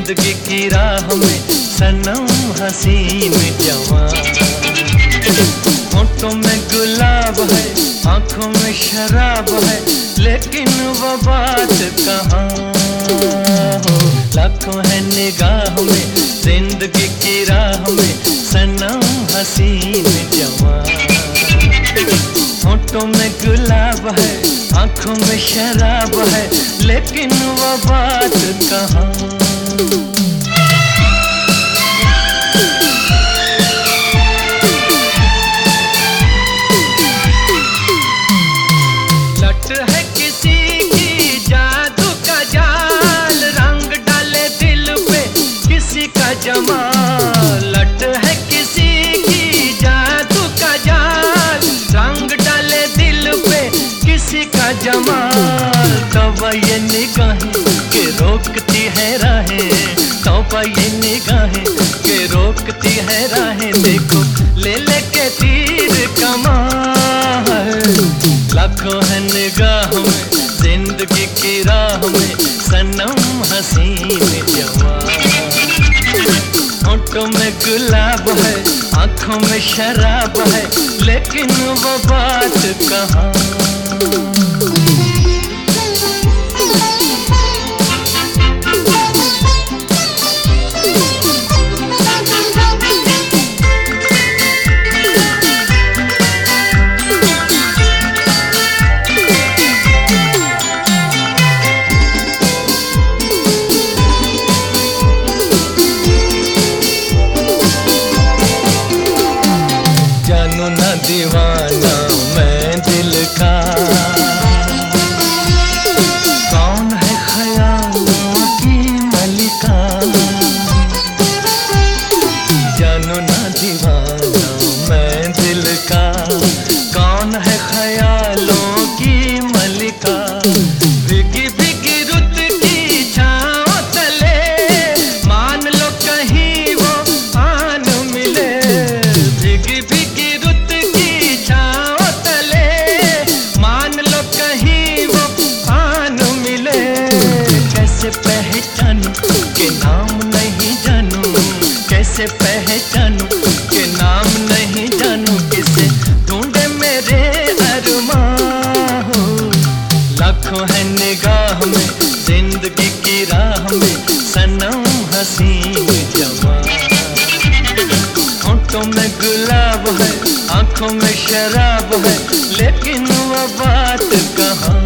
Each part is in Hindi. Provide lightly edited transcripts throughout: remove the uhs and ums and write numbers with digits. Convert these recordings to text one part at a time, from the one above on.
जिंदगी की राह में सनम हसीन जवान। होठों में गुलाब है, आंखों में शराब है, लेकिन वो बात कहाँ हो। लाखों है निगाह में जिंदगी की राह में सनम हसीन जवान। होठों में गुलाब है, आंखों में शराब है, लेकिन वो बात कहाँ। लट है किसी की जादू का जाल, रंग डाले दिल पे किसी का जमाल। लट है किसी की जादू का जाल, रंग डाले दिल पे किसी का जमाल। तौबा ये निगाहें के रोकती है राहें, तौबा ये निगाहें के रोकती है राहें। देखो ले लेके तीर कमाल। लाखों है निगाहों में जिंदगी की राह में सनम हसीन जवान। होठों में गुलाब है, आंखों में शराब है, लेकिन वो बात कहाँ। जानू ना दीवाना मैं दिल का, कौन है ख्यालों की मलिका। जानू ना दीवाना मैं दिल का, कौन है ख्यालों की मलिका। भीगी भीगी रुत की छाँव तले, मान लो कहीं वो आन मिले। भीगी भीगी रुत की छाँव तले, मान लो कहीं वो आन मिले। कैसे पहचानूं के नाम नहीं जानूं, कैसे पहचानूं के नाम नहीं जानूं। किसे ढूंढे मेरे अरमान हो। लाखों है निगाह में जिंदगी की राह में सनम हसीन जवान। होठों में गुलाब है, आंखों में शराब है, लेकिन वो बात कहाँ।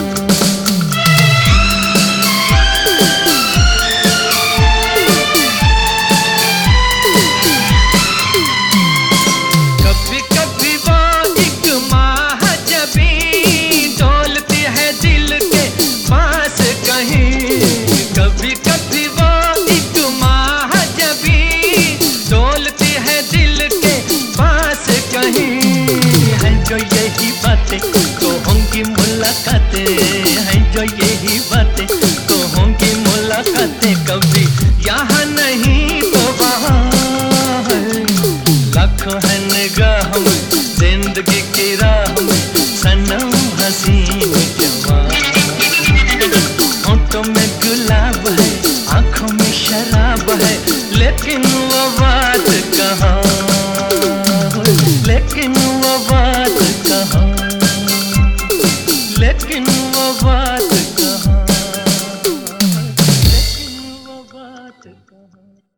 कभी कभी वो एक महाजबी डोलती है दिल के पास कहीं। कभी कभी वो एक महाजबी डोलती है दिल के पास कहीं। है जो यही बातें तो होंगी मुलाकातें, हैं जो यही बातें तो होंगी मुलाकातें। कभी यहाँ नहीं तो वहाँ है। लाखों है निगाह में जिंदगी की राह में सनम हसीन जवान। होठों में गुलाब है, आंखों में शराब है, लेकिन वो बात कहाँ। लेकिन वो बात कहाँ, लेकिन वो बात कहाँ, लेकिन वो बात कहाँ।